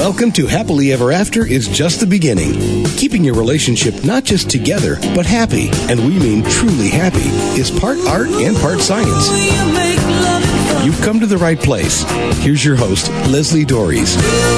Welcome to Happily Ever After is just the beginning. Keeping your relationship not just together, but happy, and we mean truly happy, is part art and part science. You've come to the right place. Here's your host, Leslie Dories.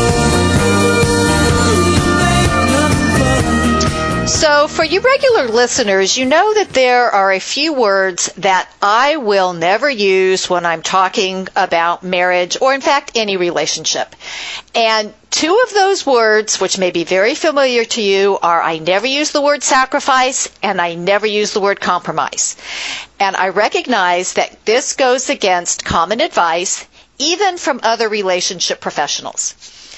So for you regular listeners, you know that there are a few words that I will never use when I'm talking about marriage or, in fact, any relationship. And two of those words, which may be very familiar to you, are I never use the word sacrifice and I never use the word compromise. And I recognize that this goes against common advice, even from other relationship professionals.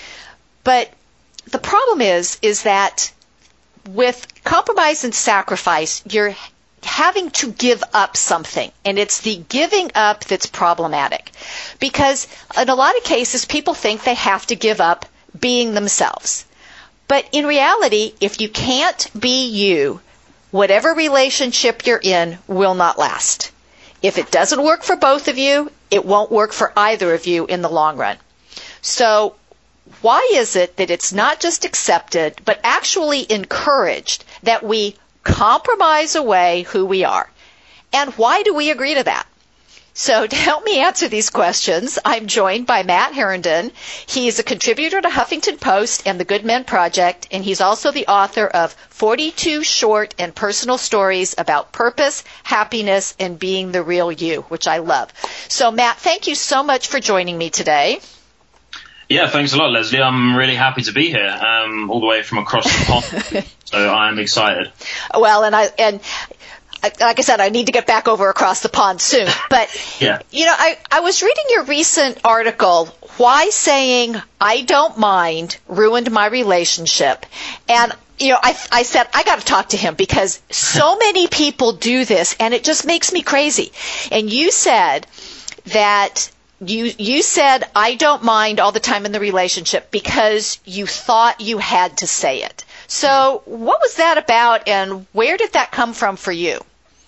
But the problem is that with compromise and sacrifice, you're having to give up something, and it's the giving up that's problematic. Because in a lot of cases, people think they have to give up being themselves. But in reality, if you can't be you, whatever relationship you're in will not last. If it doesn't work for both of you, it won't work for either of you in the long run. So why is it that it's not just accepted, but actually encouraged that we compromise away who we are? And why do we agree to that? So to help me answer these questions, I'm joined by Matt Herndon. He's a contributor to Huffington Post and the Good Men Project, and he's also the author of 42 short and personal stories about purpose, happiness, and being the real you, which I love. So Matt, thank you so much for joining me today. Yeah, thanks a lot, Leslie. I'm really happy to be here, all the way from across the pond. So I'm excited. Well, and like I said, I need to get back over across the pond soon. But, yeah. You know, I was reading your recent article, Why Saying I Don't Mind Ruined My Relationship. And, you know, I said, I got to talk to him because so many people do this, and it just makes me crazy. And you said that You said, I don't mind all the time in the relationship because you thought you had to say it. So what was that about, and where did that come from for you?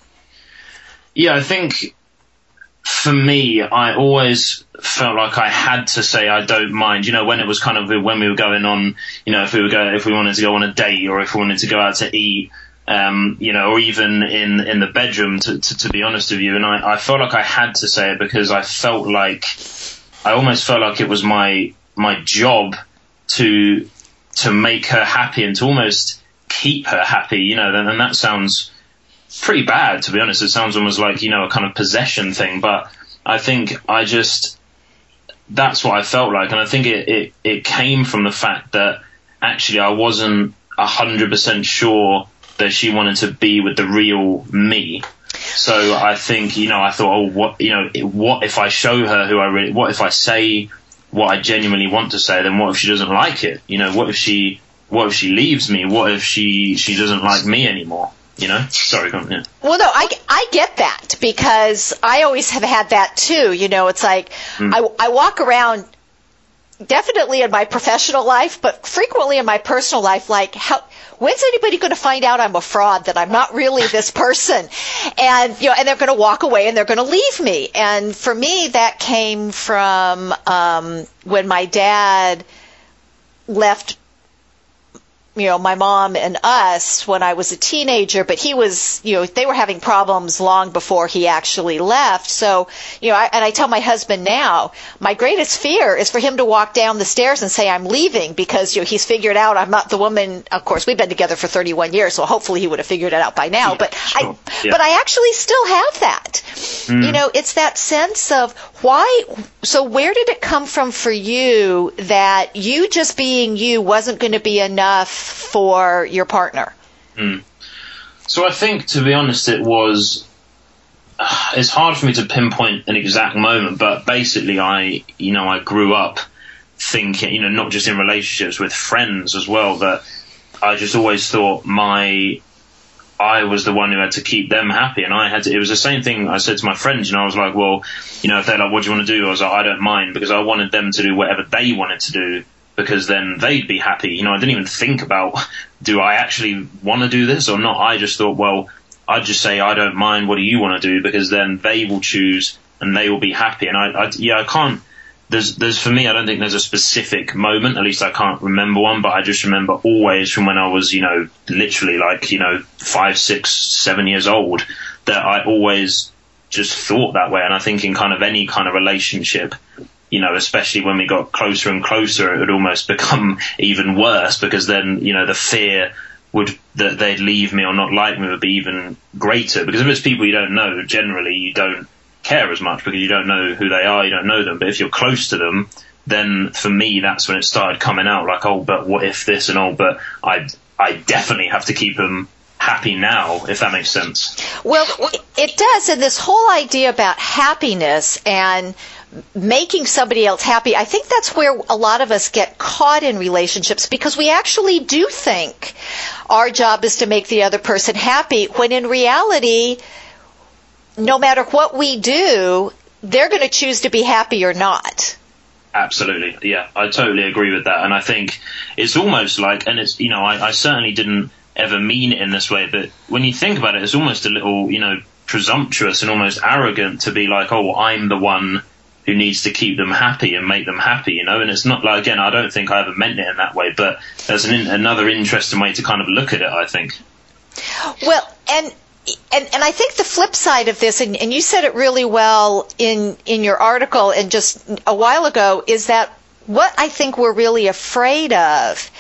Yeah, I think for me, I always felt like I had to say I don't mind. You know, when it was kind of when we were going on, you know, if we wanted to go on a date or if we wanted to go out to eat, you know, or even in the bedroom, to be honest with you. And I felt like I had to say it because I almost felt like it was my job to make her happy and to almost keep her happy, you know, and that sounds pretty bad, to be honest. It sounds almost like, you know, a kind of possession thing, but I think that's what I felt like. And I think it came from the fact that actually I wasn't 100% sure that she wanted to be with the real me. So I think, you know, I thought, what if I show her who I really, what if I say what I genuinely want to say, then what if she doesn't like it? You know, what if she leaves me? What if she doesn't like me anymore? You know? Sorry, go on, yeah. Well, no, I get that because I always have had that too. You know, it's like I walk around definitely in my professional life, but frequently in my personal life, like, when's anybody going to find out I'm a fraud, that I'm not really this person? And, you know, and they're going to walk away and they're going to leave me. And for me, that came from when my dad left, you know, my mom and us when I was a teenager, but he was, you know, they were having problems long before he actually left. So, you know, I tell my husband now, my greatest fear is for him to walk down the stairs and say I'm leaving because, you know, he's figured out I'm not the woman. Of course, we've been together for 31 years, so hopefully he would have figured it out by now. But sure. But I actually still have that. You know, it's that sense of why. So where did it come from for you that you just being you wasn't going to be enough for your partner? So I think, to be honest, it's hard for me to pinpoint an exact moment, but basically I grew up thinking, you know, not just in relationships, with friends as well, that I just always thought I was the one who had to keep them happy, and it was the same thing I said to my friends, you know, I was like, well, you know, if they're like, what do you want to do? I was like, I don't mind, because I wanted them to do whatever they wanted to do, because then they'd be happy. You know, I didn't even think about, do I actually want to do this or not? I just thought, well, I'd just say, I don't mind, what do you want to do? Because then they will choose and they will be happy. And I can't there's for me, I don't think there's a specific moment, at least I can't remember one, but I just remember always from when I was, literally 5, 6, 7 years old, that I always just thought that way. And I think in kind of any kind of relationship, especially when we got closer and closer, it would almost become even worse, because then, the fear that they'd leave me or not like me would be even greater. Because if it's people you don't know, generally you don't care as much because you don't know who they are, you don't know them. But if you're close to them, then for me, that's when it started coming out, like, oh, but what if this, and but I definitely have to keep them happy now, if that makes sense. Well, it does. And this whole idea about happiness and making somebody else happy, I think that's where a lot of us get caught in relationships, because we actually do think our job is to make the other person happy, when in reality, no matter what we do, they're going to choose to be happy or not. Absolutely. Yeah, I totally agree with that. And I think it's almost like, and it's, I certainly didn't ever mean it in this way, but when you think about it, it's almost a little, presumptuous and almost arrogant to be like, oh, I'm the one who needs to keep them happy and make them happy, and it's not like, again, I don't think I ever meant it in that way, but there's another interesting way to kind of look at it, I think. Well, and I think the flip side of this, and you said it really well in your article and just a while ago, is that what I think we're really afraid of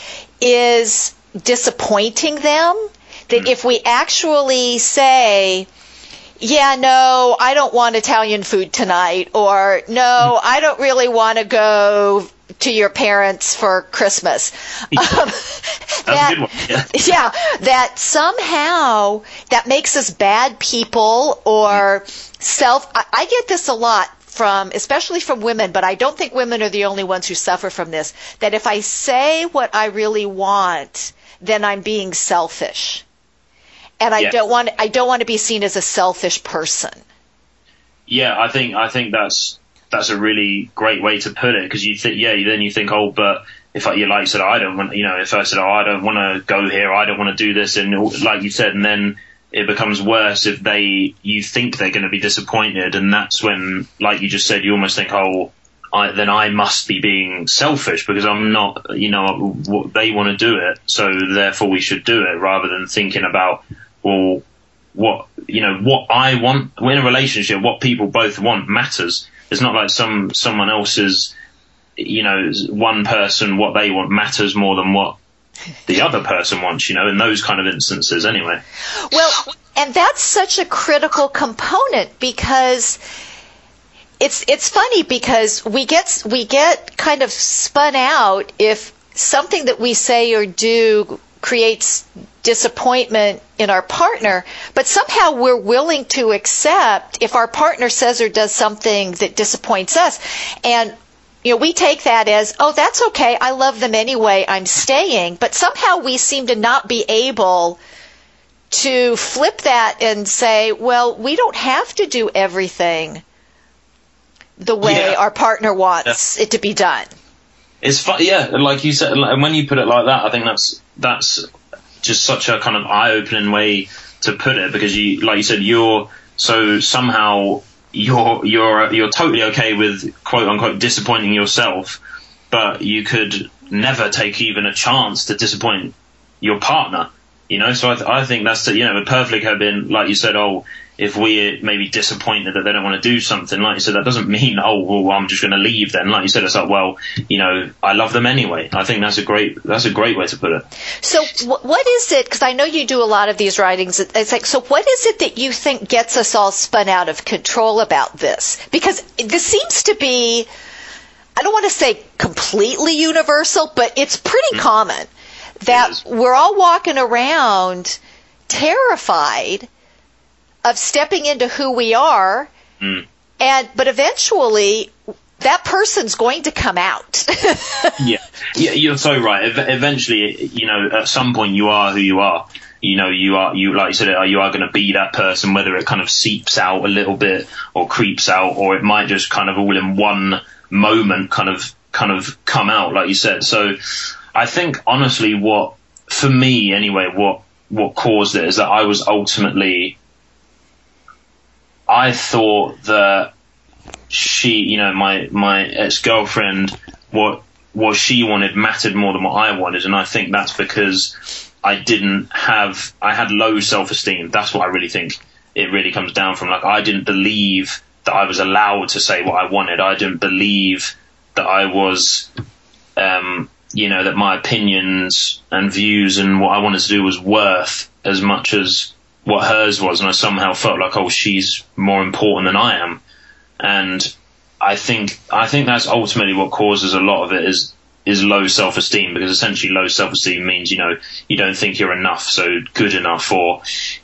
is disappointing them. That if we actually say, yeah, no, I don't want Italian food tonight, or no, I don't really want to go to your parents for Christmas. That's a good one. Yeah. That somehow that makes us bad people or I get this a lot especially from women, but I don't think women are the only ones who suffer from this, that if I say what I really want, then I'm being selfish. And I don't want to be seen as a selfish person. Yeah, I think that's a really great way to put it, because you think, oh, but if I said, I don't want, if I said, oh, I don't want to go here, I don't want to do this, and like you said, and then it becomes worse if you think they're going to be disappointed, and that's when, like you just said, you almost think, oh, then I must be being selfish because I'm not, they want to do it, so therefore we should do it, rather than thinking about, well, what I want. We're in a relationship, what people both want matters. It's not like someone else's, one person, what they want matters more than what the other person wants, in those kind of instances anyway. Well, and that's such a critical component, because it's funny, because we get kind of spun out if something that we say or do creates disappointment in our partner, but somehow we're willing to accept if our partner says or does something that disappoints us. And we take that as, oh, that's okay, I love them anyway, I'm staying. But somehow we seem to not be able to flip that and say, well, we don't have to do everything the way our partner wants it to be done. It's fun, like you said, and when you put it like that, I think that's just such a kind of eye-opening way to put it, because like you said, you're totally okay with quote unquote disappointing yourself, but you could never take even a chance to disappoint your partner. So I think that's it perfectly could have been, like you said, oh, if we're maybe disappointed that they don't want to do something, like you said, that doesn't mean, oh, well, I'm just going to leave then. Like you said, it's like, well, I love them anyway. I think that's a great way to put it. So what is it, because I know you do a lot of these writings, it's like, so what is it that you think gets us all spun out of control about this? Because this seems to be, I don't want to say completely universal, but it's pretty common that we're all walking around terrified of stepping into who we are, but eventually that person's going to come out. Yeah, you're so right. Eventually, at some point you are who you are. Like you said, you are going to be that person, whether it kind of seeps out a little bit or creeps out, or it might just kind of all in one moment kind of come out, like you said. So I think honestly, for me anyway, what caused it is that I thought that she, my ex-girlfriend, what she wanted mattered more than what I wanted. And I think that's because I had low self-esteem. That's what I really think it really comes down from. Like, I didn't believe that I was allowed to say what I wanted. I didn't believe that I was, that my opinions and views and what I wanted to do was worth as much as what hers was. And I somehow felt like, oh, she's more important than I am. And I think that's ultimately what causes a lot of it is low self-esteem, because essentially low self-esteem means, you don't think you're enough, so good enough, or,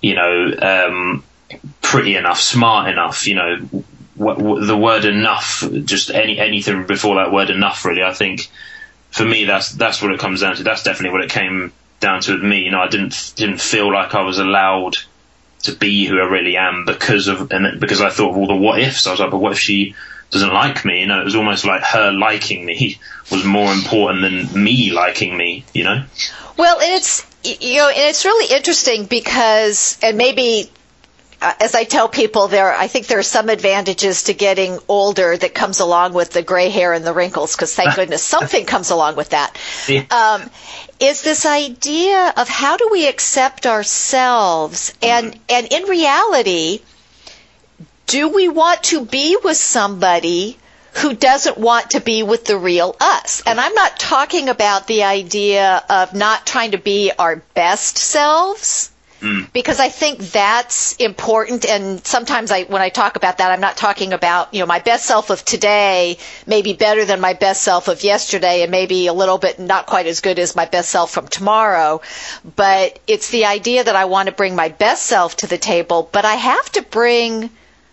pretty enough, smart enough, the word enough, just anything before that word enough, really. I think for me, that's what it comes down to. That's definitely what it came down to with me. I didn't feel like I was allowed to be who I really am because I thought of all the what ifs. I was like, but what if she doesn't like me? It was almost like her liking me was more important than me liking me, Well, and it's really interesting because, and maybe as I tell people, I think there are some advantages to getting older that comes along with the gray hair and the wrinkles, because thank goodness something comes along with that. Yeah. Is this idea of how do we accept ourselves, and in reality, do we want to be with somebody who doesn't want to be with the real us? And I'm not talking about the idea of not trying to be our best selves, because I think that's important. And sometimes when I talk about that, I'm not talking about, my best self of today may be better than my best self of yesterday, and maybe a little bit not quite as good as my best self from tomorrow. But it's the idea that I want to bring my best self to the table, but I have to bring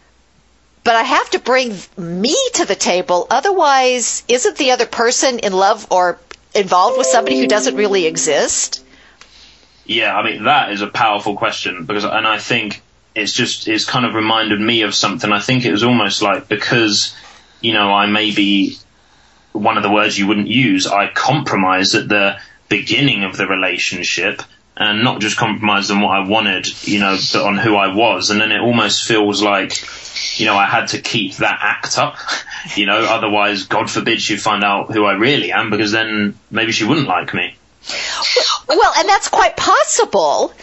me to the table. Otherwise, isn't the other person in love or involved with somebody who doesn't really exist? Yeah, I mean, that is a powerful question, and I think it's kind of reminded me of something. I think it was almost like, because, I may be one of the words you wouldn't use, I compromised at the beginning of the relationship, and not just compromised on what I wanted, but on who I was. And then it almost feels like, I had to keep that act up, otherwise, God forbid she find out who I really am, because then maybe she wouldn't like me. Well, and that's quite possible,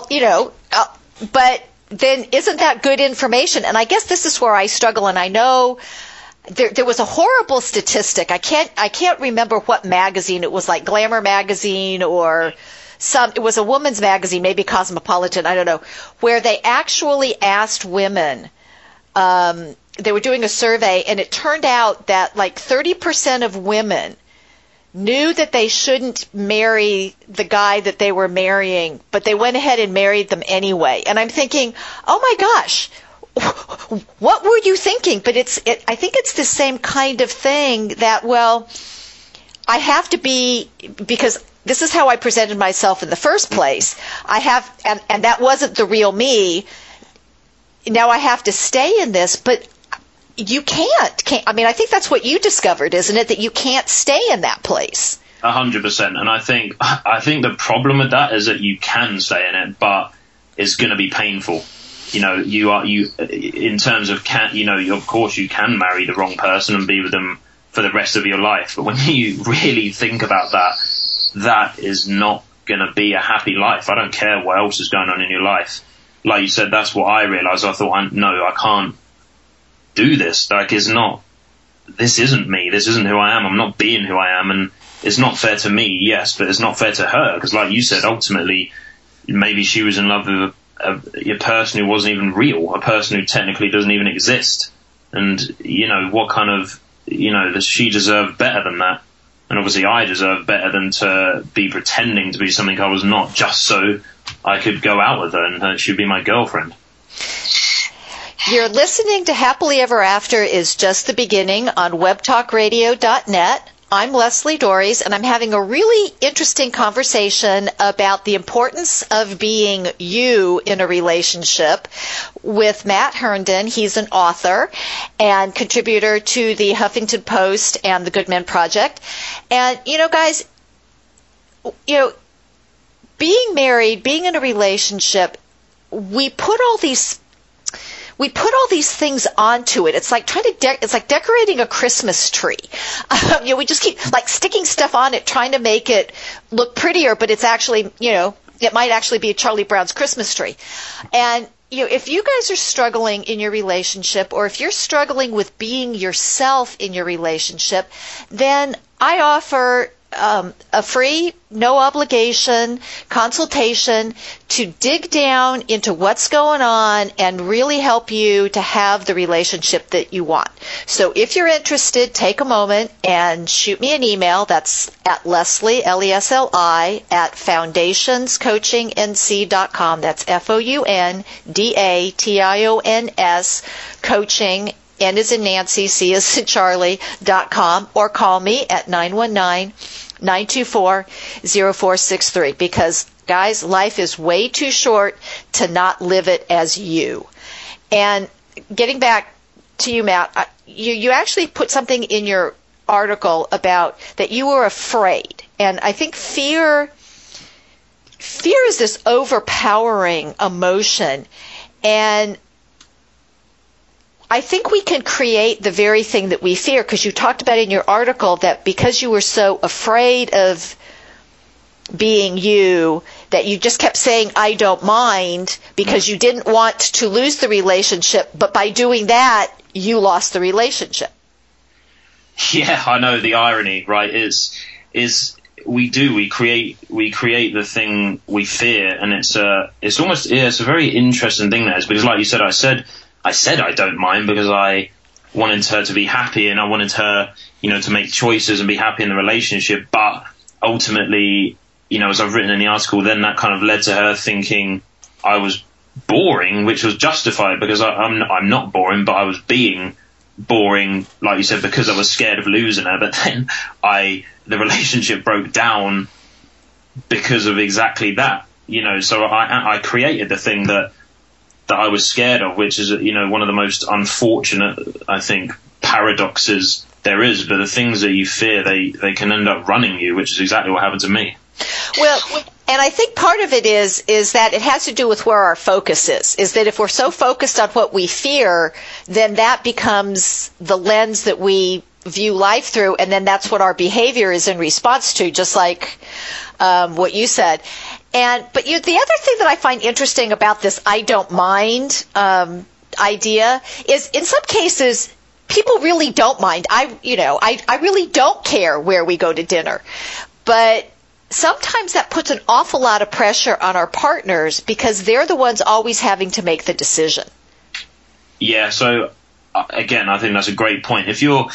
but then isn't that good information? And I guess this is where I struggle, and I know there was a horrible statistic. I can't remember what magazine it was, like Glamour magazine or it was a woman's magazine, maybe Cosmopolitan, I don't know, where they actually asked women, they were doing a survey, and it turned out that like 30% of women knew that they shouldn't marry the guy that they were marrying, but they went ahead and married them anyway. And I'm thinking, oh my gosh, what were you thinking? But I think it's the same kind of thing that, well, I have to be, because this is how I presented myself in the first place. And that wasn't the real me. Now I have to stay in this, but you can't. I mean, I think that's what you discovered, isn't it? That you can't stay in that place. 100%. And I think the problem with that is that you can stay in it, but it's going to be painful. In terms of of course you can marry the wrong person and be with them for the rest of your life. But when you really think about that is not going to be a happy life. I don't care what else is going on in your life. Like you said, that's what I realized. I thought, I can't do this. Like, this isn't me. This isn't who I am. I'm not being who I am. And it's not fair to me, yes, but it's not fair to her. Because like you said, ultimately, maybe she was in love with a person who wasn't even real, a person who technically doesn't even exist. And, what kind of, does she deserve better than that? And obviously I deserve better than to be pretending to be something I was not, just so I could go out with her and she'd be my girlfriend. You're listening to Happily Ever After is Just the Beginning on webtalkradio.net. I'm Leslie Dories, and I'm having a really interesting conversation about the importance of being you in a relationship with Matt Herndon. He's an author and contributor to the Huffington Post and the Good Men Project. And, guys, being married, being in a relationship, we put all these we put all these things onto it. It's like it's like decorating a Christmas tree. We just keep like sticking stuff on it, trying to make it look prettier, but it's actually, it might actually be Charlie Brown's Christmas tree. And if you guys are struggling in your relationship, or if you're struggling with being yourself in your relationship, then I offer a free, no obligation consultation to dig down into what's going on and really help you to have the relationship that you want. So if you're interested, take a moment and shoot me an email. That's at Leslie, Lesli, at foundationscoachingnc.com. That's FOUNDATIONS coaching, N as in Nancy, C as in Charlie.com, or call me at 919-924-0463, because, guys, life is way too short to not live it as you. And getting back to you, Matt, you actually put something in your article about that you were afraid. And I think fear is this overpowering emotion. And I think we can create the very thing that we fear, because you talked about in your article that because you were so afraid of being you, that you just kept saying, I don't mind, because you didn't want to lose the relationship, but by doing that, you lost the relationship. Yeah, I know the irony, right, is we create the thing we fear, and it's a very interesting thing that is, because like you said, I said I don't mind because I wanted her to be happy, and I wanted her, to make choices and be happy in the relationship. But ultimately, as I've written in the article, then that kind of led to her thinking I was boring, which was justified because I'm not boring, but I was being boring, like you said, because I was scared of losing her. But then the relationship broke down because of exactly that, so I created the thing that I was scared of, which is, one of the most unfortunate, I think, paradoxes there is. But the things that you fear, they can end up running you, which is exactly what happened to me. Well, and I think part of it is that it has to do with where our focus is that if we're so focused on what we fear, then that becomes the lens that we view life through, and then that's what our behavior is in response to, just like what you said. But the other thing that I find interesting about this I don't mind idea is, in some cases, people really don't mind. I really don't care where we go to dinner. But sometimes that puts an awful lot of pressure on our partners because they're the ones always having to make the decision. Yeah, so again, I think that's a great point. If you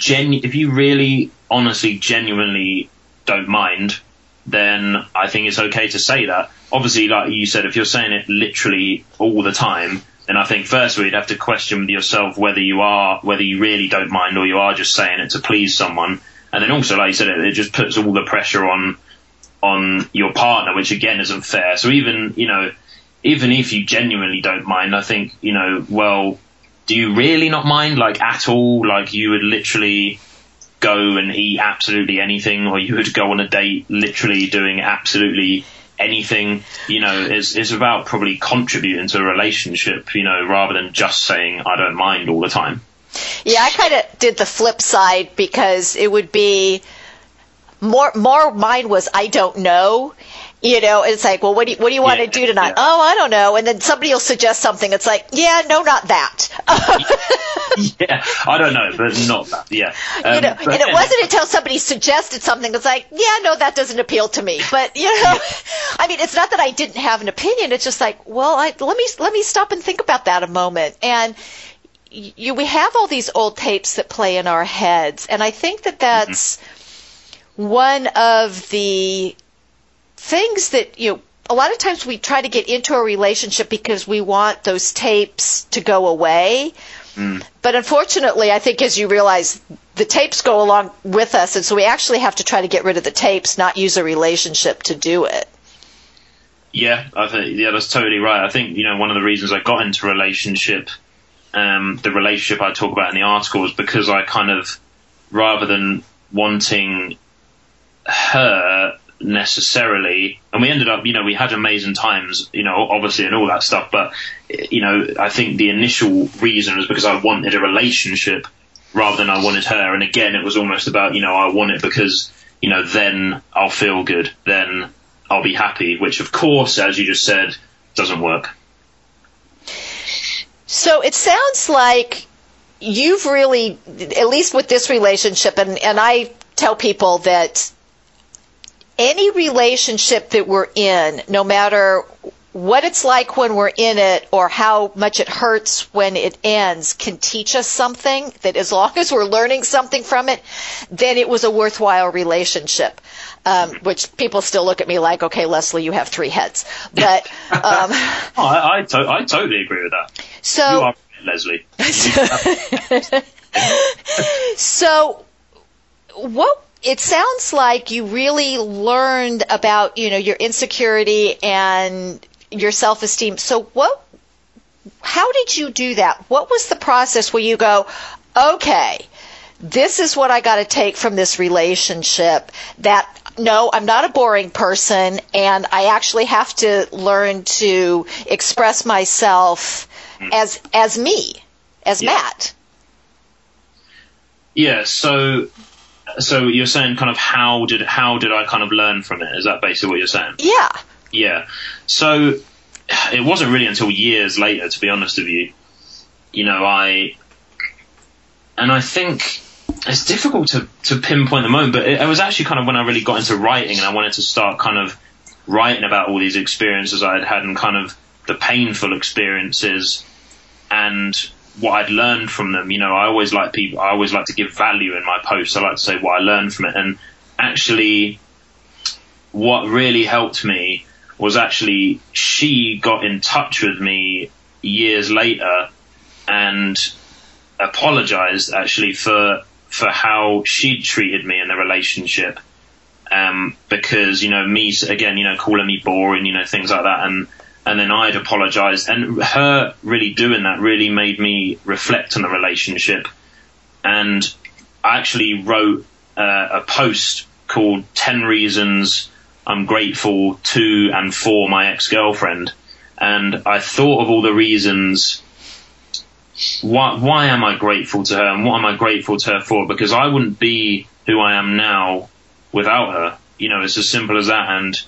really honestly, genuinely don't mind, then I think it's okay to say that. Obviously, like you said, if you're saying it literally all the time, then I think firstly you'd have to question with yourself whether you really don't mind, or you are just saying it to please someone. And then also, like you said, it just puts all the pressure on your partner, which again isn't fair. So even if you genuinely don't mind, I think, well, do you really not mind, like, at all? Like, you would literally go and eat absolutely anything, or you would go on a date literally doing absolutely anything. It's about probably contributing to a relationship, rather than just saying I don't mind all the time. Yeah, I kind of did the flip side, because it would be more mine was I don't know. It's like, well, what do you want to do tonight? Yeah. Oh, I don't know. And then somebody will suggest something. It's like, yeah, no, not that. Yeah, I don't know, but not that. Yeah. And it wasn't until somebody suggested something. It's like, yeah, no, that doesn't appeal to me. But I mean, it's not that I didn't have an opinion. It's just like, well, let me stop and think about that a moment. And we have all these old tapes that play in our heads, and I think that's one of the things that, a lot of times we try to get into a relationship because we want those tapes to go away. But unfortunately, I think as you realize, the tapes go along with us, and so we actually have to try to get rid of the tapes, not use a relationship to do it. Yeah, that's totally right. I think, one of the reasons I got into relationship, the relationship I talk about in the article, is because I kind of, rather than wanting her necessarily, and we ended up, we had amazing times, obviously, and all that stuff, but, I think the initial reason was because I wanted a relationship rather than I wanted her. And again, it was almost about, I want it because, then I'll feel good, then I'll be happy, which of course, as you just said, doesn't work. So it sounds like you've really, at least with this relationship, and I tell people that any relationship that we're in, no matter what it's like when we're in it or how much it hurts when it ends, can teach us something, that as long as we're learning something from it, then it was a worthwhile relationship. Which people still look at me like, okay, Leslie, you have 3 heads. But I totally agree with that. So you are Leslie. So what it sounds like you really learned about, your insecurity and your self-esteem. So how did you do that? What was the process where you go, okay, this is what I got to take from this relationship, that no, I'm not a boring person, and I actually have to learn to express myself as me, as Matt. Yeah, so you're saying kind of how did I kind of learn from it? Is that basically what you're saying? Yeah. Yeah. So it wasn't really until years later, to be honest with you. I think it's difficult to pinpoint the moment, but it was actually kind of when I really got into writing and I wanted to start kind of writing about all these experiences I had had and kind of the painful experiences and what I'd learned from them. I always like to give value in my posts. I like to say what I learned from it. And actually what really helped me was actually she got in touch with me years later and apologized actually for how she'd treated me in the relationship. Because, me, again, calling me boring, things like that. And then I'd apologized, and her really doing that really made me reflect on the relationship. And I actually wrote a post called 10 Reasons I'm Grateful to and for my ex-girlfriend. And I thought of all the reasons, why am I grateful to her and what am I grateful to her for? Because I wouldn't be who I am now without her. It's as simple as that. And,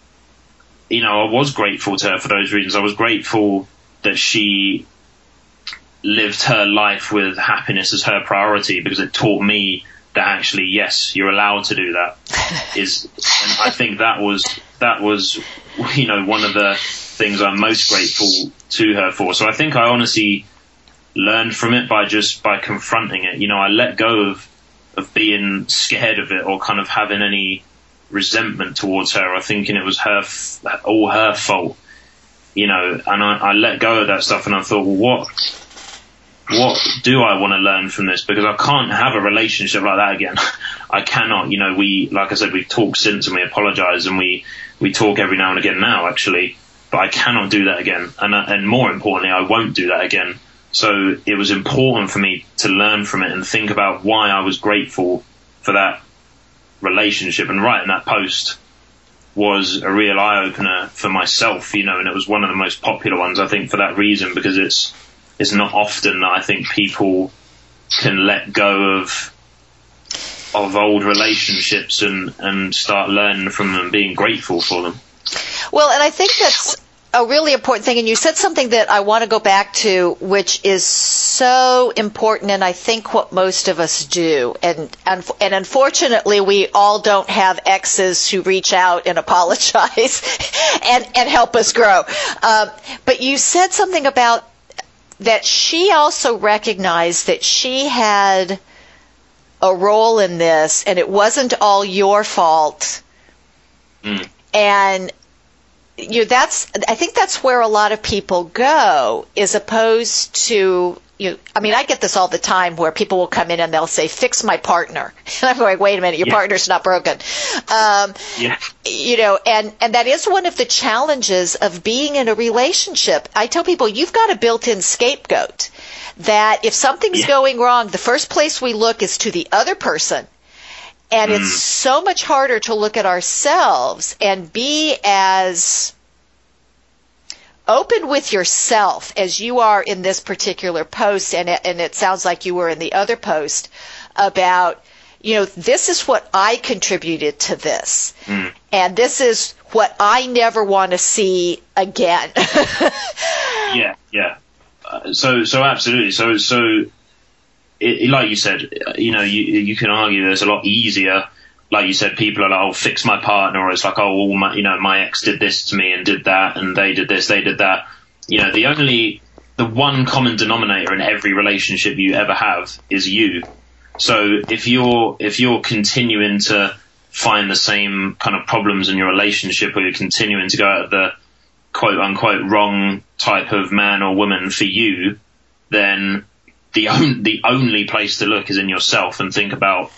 I was grateful to her for those reasons. I was grateful that she lived her life with happiness as her priority, because it taught me that actually, yes, you're allowed to do that. And I think that was, one of the things I'm most grateful to her for. So I think I honestly learned from it by confronting it. I let go of being scared of it or kind of having any resentment towards her or thinking it was all her fault, and I let go of that stuff and I thought, well, what do I want to learn from this? Because I can't have a relationship like that again. I cannot, like I said, we've talked since and we apologize and we talk every now and again now actually, but I cannot do that again. And more importantly, I won't do that again. So it was important for me to learn from it and think about why I was grateful for that relationship. And writing that post was a real eye-opener for myself, and it was one of the most popular ones, I think, for that reason, because it's not often that I think people can let go of old relationships and start learning from them, being grateful for them. Well, and I think that's a really important thing, and you said something that I want to go back to, which is so important, and I think what most of us do, and unfortunately we all don't have exes who reach out and apologize and help us grow. But you said something about that she also recognized that she had a role in this, and it wasn't all your fault. And I think that's where a lot of people go, as opposed to, I get this all the time where people will come in and they'll say, fix my partner. And I'm going, wait a minute, your partner's not broken. And that is one of the challenges of being in a relationship. I tell people, you've got a built-in scapegoat, that if something's going wrong, the first place we look is to the other person. And it's so much harder to look at ourselves and be as open with yourself as you are in this particular post, and it sounds like you were in the other post about, this is what I contributed to this, and this is what I never want to see again. Yeah. So absolutely. So like you said, you can argue that it's a lot easier. Like you said, people are like, "Oh, fix my partner," or it's like, "Oh, my ex did this to me and did that, and they did this, they did that." The one common denominator in every relationship you ever have is you. So if you're continuing to find the same kind of problems in your relationship, or you're continuing to go at the quote unquote wrong type of man or woman for you, then the only place to look is in yourself and think about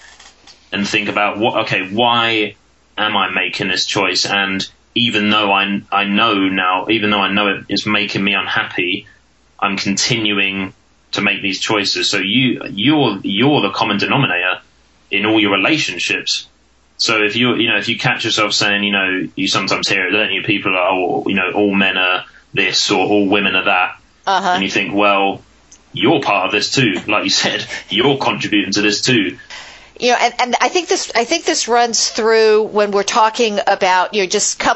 why am I making this choice? And even though I know it is making me unhappy, I'm continuing to make these choices. So you're the common denominator in all your relationships. So if you catch yourself saying, you sometimes hear it, don't you? People are, all men are this or all women are that. And you think, well, you're part of this too. Like you said, you're contributing to this too. And I think this runs through when we're talking about you're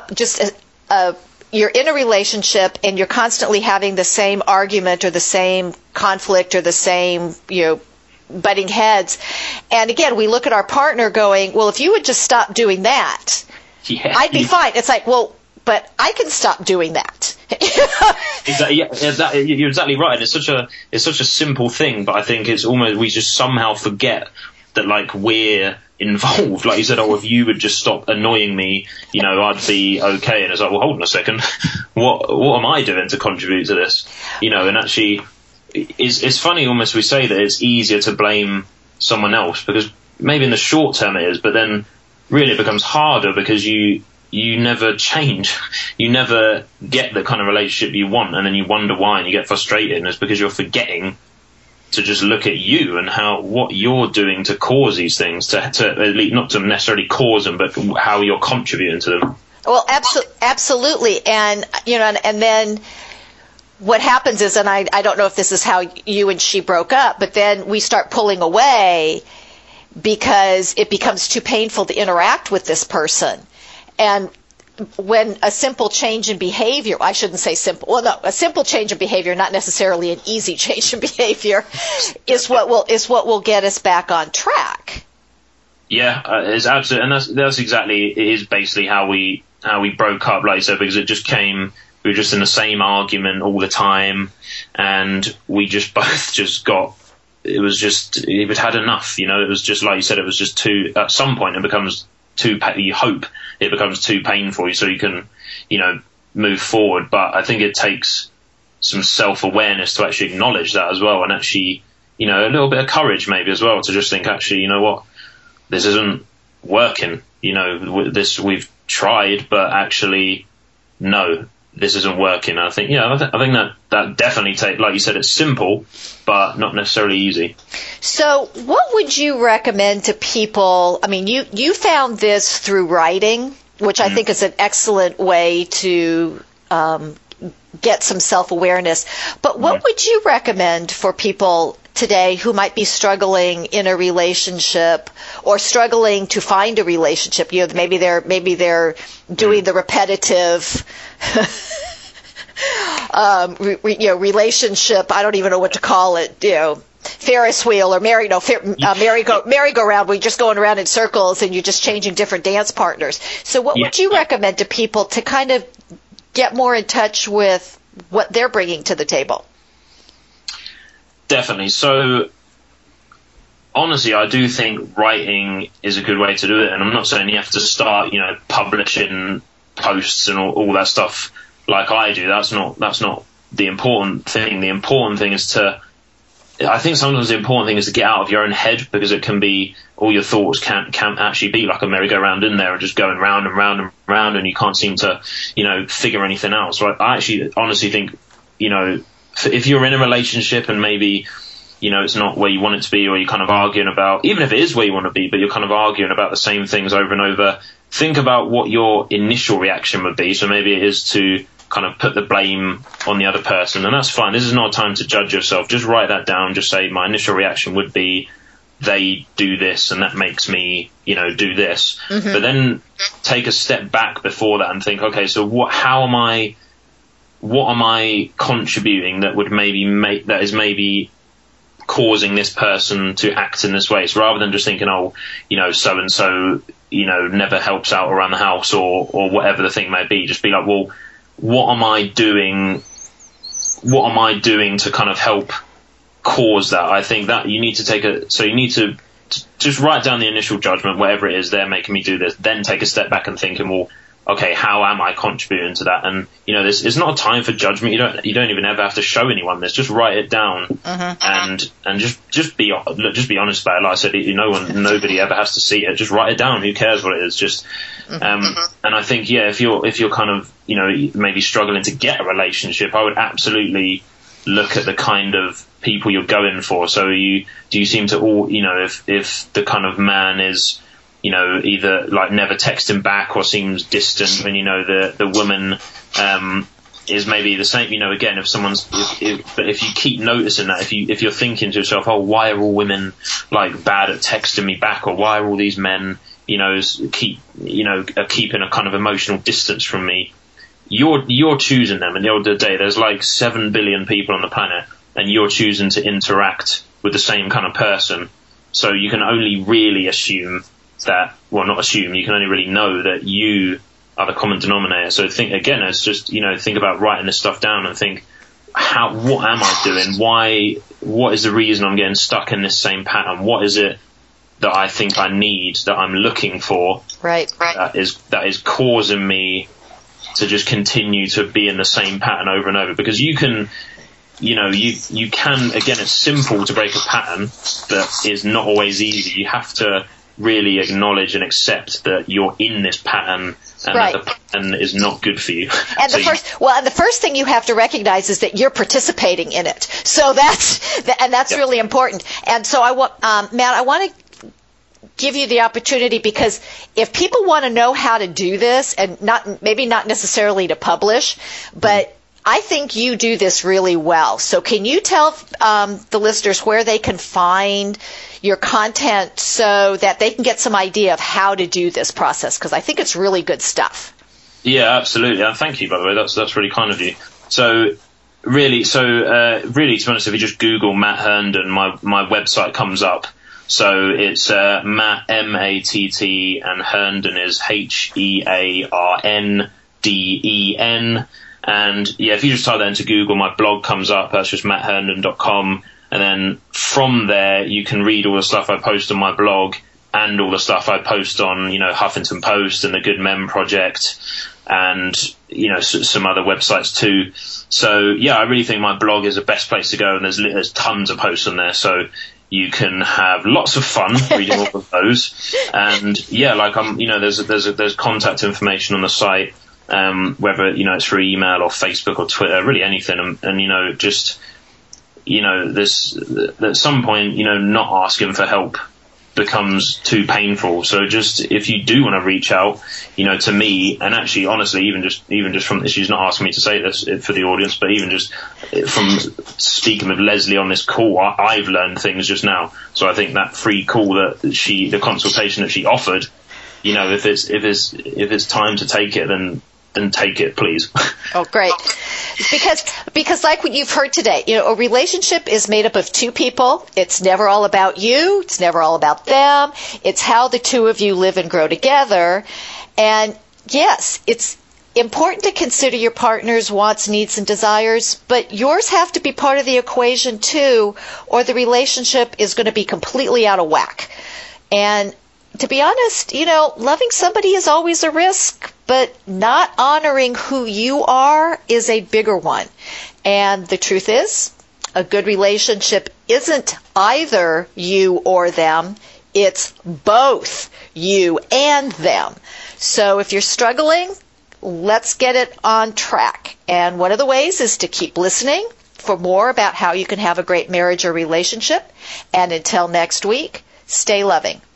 in a relationship and you're constantly having the same argument or the same conflict or the same butting heads. And again, we look at our partner going, well, if you would just stop doing that, I'd be fine. It's like, well, but I can stop doing that. Exactly. Yeah, you're exactly right. And it's such a simple thing, but I think it's almost, we just somehow forget that, like, we're involved. Like you said, if you would just stop annoying me, I'd be okay. And it's like, well, hold on a second. What am I doing to contribute to this? And actually, it's funny almost we say that it's easier to blame someone else, because maybe in the short term it is, but then really it becomes harder because you never change. You never get the kind of relationship you want, and then you wonder why, and you get frustrated, and it's because you're forgetting to just look at you and what you're doing to cause these things, to at least not to necessarily cause them, but how you're contributing to them. Well, absolutely. And, and then what happens is, and I don't know if this is how you and she broke up, but then we start pulling away because it becomes too painful to interact with this person. And when a simple change in behavior, I shouldn't say simple, well, no, a simple change in behavior, not necessarily an easy change in behavior, is what will get us back on track. Yeah, it's absolutely, and that's exactly, it is basically how we broke up, like I said, because we were just in the same argument all the time, and we just both just it had enough, it was just, like you said, it was just too, at some point it becomes too, you hope it becomes too painful so you can, move forward. But I think it takes some self-awareness to actually acknowledge that as well, and actually, a little bit of courage maybe as well to just think, actually, you know what, this isn't working, this, we've tried, but actually, no, this isn't working. I think, I think that definitely like you said, it's simple, but not necessarily easy. So what would you recommend to people? I mean, you found this through writing, which I think is an excellent way to get some self-awareness. But what would you recommend for people today who might be struggling in a relationship or struggling to find a relationship? Maybe they're doing the repetitive relationship, I don't even know what to call it, Ferris wheel or merry-go-round, where you're just going around in circles and you're just changing different dance partners. So what would you recommend to people to kind of get more in touch with what they're bringing to the table? Definitely. So honestly, I do think writing is a good way to do it, and I'm not saying you have to start, publishing posts and all that stuff like I do. That's not the important thing. The important thing is I think sometimes the important thing is to get out of your own head, because it can be, all your thoughts can actually be like a merry-go-round in there and just going round and round and round, and you can't seem to, figure anything out. So I actually honestly think, if you're in a relationship and maybe it's not where you want it to be, or you're kind of arguing about, even if it is where you want to be, but you're kind of arguing about the same things over and over, think about what your initial reaction would be. So maybe it is to kind of put the blame on the other person, and that's fine. This is not a time to judge yourself. Just write that down. Just say, my initial reaction would be, they do this and that makes me, do this. Mm-hmm. But then take a step back before that and think, okay, so what am I contributing that would that is maybe causing this person to act in this way? So rather than just thinking, so-and-so, never helps out around the house or whatever the thing may be, just be like, well, what am I doing to kind of help cause that? I think that you need to just write down the initial judgment, whatever it is, they're making me do this, then take a step back and thinking, well, okay, how am I contributing to that? And, this is not a time for judgment. You don't even ever have to show anyone this. Just write it down and just be honest about it. Like I said, nobody ever has to see it. Just write it down. Who cares what it is? Just, and I think, if you're kind of, maybe struggling to get a relationship, I would absolutely look at the kind of people you're going for. So do you seem to all, if the kind of man is, either like never texting back or seems distant, when the woman is maybe the same. Again, if you keep noticing that, if you're thinking to yourself, oh, why are all women like bad at texting me back, or why are all these men keeping a kind of emotional distance from me? You're choosing them. At the end of the day, there's like 7 billion people on the planet, and you're choosing to interact with the same kind of person. So you can only really assume that, well, not assume, you can only really know that you are the common denominator. So think again, it's just, think about writing this stuff down and think, what am I doing? What is the reason I'm getting stuck in this same pattern? What is it that I think I need, that I'm looking for? Right. That is causing me to just continue to be in the same pattern over and over. Because you can, you can, again, it's simple to break a pattern, but it's not always easy. You have to really acknowledge and accept that you're in this pattern, and that the pattern is not good for you. And the first thing you have to recognize is that you're participating in it. So that's really important. And so Matt, I want to give you the opportunity, because if people want to know how to do this, and maybe not necessarily to publish, but I think you do this really well. So can you tell the listeners where they can find your content so that they can get some idea of how to do this process? Because I think it's really good stuff. Yeah, absolutely. And thank you, by the way. That's really kind of you. So really, to be honest, if you just Google Matt Herndon, my website comes up. So it's Matt, M-A-T-T, and Herndon is H-E-A-R-N-D-E-N. And if you just type that into Google, my blog comes up. That's just mattherndon.com. And then from there, you can read all the stuff I post on my blog and all the stuff I post on, Huffington Post and the Good Men Project and, some other websites too. So, I really think my blog is the best place to go, and there's tons of posts on there. So you can have lots of fun reading all of those. And there's contact information on the site. Whether, it's through email or Facebook or Twitter, really anything. And just, this, at some point, not asking for help becomes too painful. So just, if you do want to reach out, to me, and actually, honestly, even just from, she's not asking me to say this for the audience, but even just from speaking with Leslie on this call, I've learned things just now. So I think that free call the consultation that she offered, if it's time to take it, then take it, please. Oh, great. Because like what you've heard today, a relationship is made up of two people. It's never all about you. It's never all about them. It's how the two of you live and grow together. And yes, it's important to consider your partner's wants, needs, and desires, but yours have to be part of the equation too, or the relationship is going to be completely out of whack. And to be honest, loving somebody is always a risk, but not honoring who you are is a bigger one. And the truth is, a good relationship isn't either you or them. It's both you and them. So if you're struggling, let's get it on track. And one of the ways is to keep listening, for more about how you can have a great marriage or relationship. And until next week, stay loving.